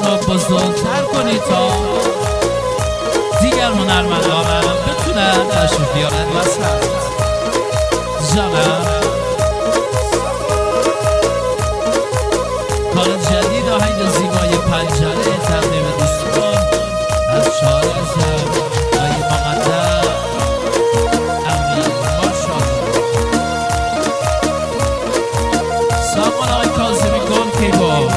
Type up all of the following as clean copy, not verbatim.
رو بزرگتر کنی تا دیگر هنرمندانم بتونن تشریف بیارن وسط جانم. کار جدید آهنگ زیبای پنجره تقدیم دوستان از شاعر اعظم آقای مقدم امیر ماشاءالله. سامان آقای کاظمی گل کیبورد.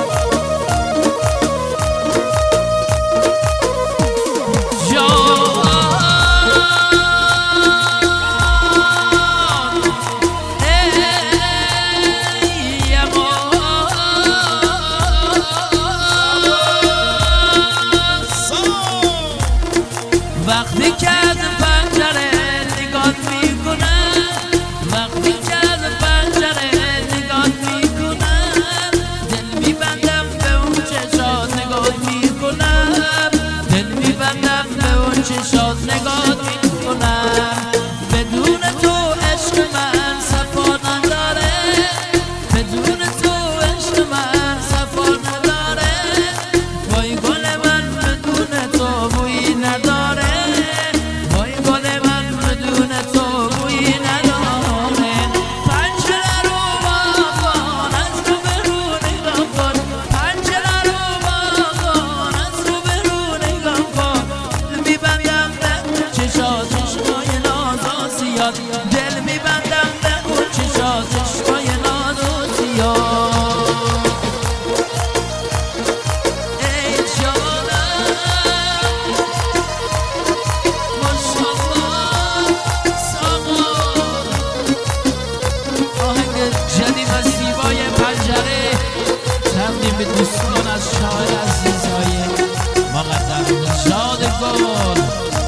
وقتی که از پنجره نگاه میکنم، وقتی که از پنجره نگاه میکنم، دل میبندم به اون چشات نگاه میکنم، دل میبندم به اون چشات نگاه میکنم. بدون تو عشق من صفا نداره، بدون تو عشق من صفا نداره. وای گل من بدون تو بویی نداره، دل میبندم به اون چشات چشمای ناز و زیاد. ای جانم ماشاءالله. سامان آهنگ جدید و زیبای پنجره تقدیم به دوستان از شاعر عزیزهای مقدم نژاد گل.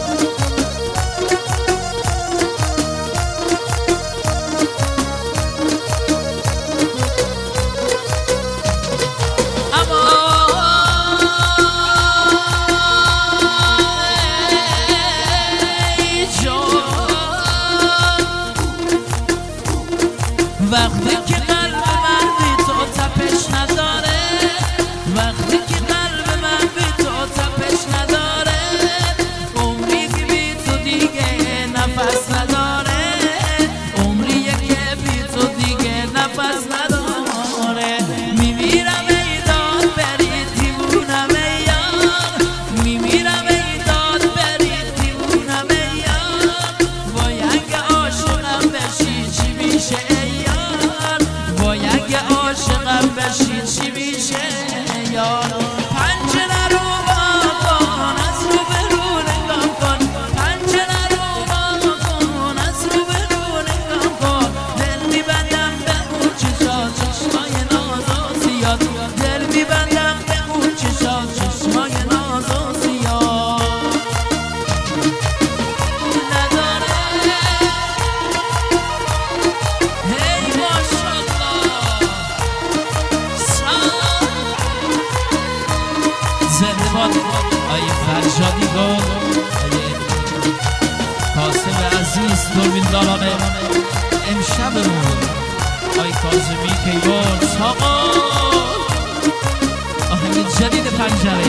وقتی که قلب من بی تو تپش نداره، وقتی که قلب من بی تو تپش نداره، عمری که بی تو دیگه نفس نداره، عمری که بی تو دیگه نفس نداره. میمیرم ای داد بری دیوونم ای یار، میمیرم ای داد بری دیوونم ای یار. وای اگه عاشقم بشی چی میشه ای یار، وای اگه عاشقم بشی چی میشه یار. پنجره رو باز کن از رو به رو نگاه کن، پنجره رو باز کن از رو به رو نگاه کن. دل میبندم به اون چشات چشمای ناز و زیاد، دل میبندم به اون چشات چشمای ناز و زیاد. نداره هی ماشاءالله. زنده باد آیه فرشادی گل، آیه کاسم عزیز دوربینداران امشبمون، آیه کاظمی کیبورد. ساقان آهنگ جدید پنجره.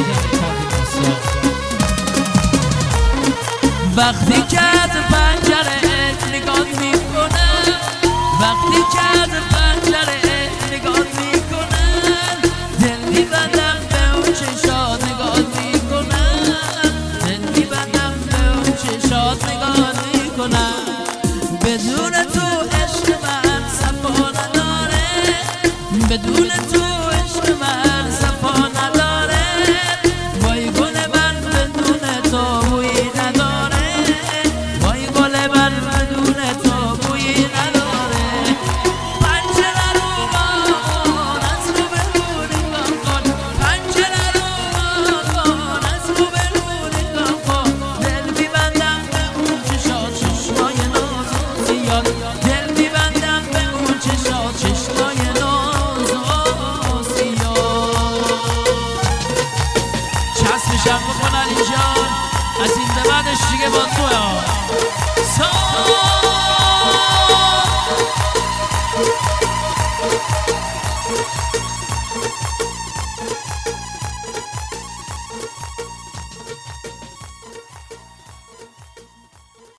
وقتی که از پنجره نگاه میکنم، وقتی که از پنجره نگاه میکنم، دل میبندم به اون چشات نگاه میکنم، دل میبندم به اون چشات نگاه میکنم. بدون تو عشق من صفا نداره، بدون تو عشق من صفا نداره. وای گل من بدون تو بویی نداره، وای گل من بدون تو بویی نداره. پنجره رو باز کن از رو به رو نگاه کن، پنجره رو باز کن از رو به رو نگاه کن. دل میبندم به اون چشات چشمای ناز و زیاد، دل میبندم به اون چشات چشمای ناز و زیاد. چسبشم بکن علی جان، از این به بعدش دیگه با تو.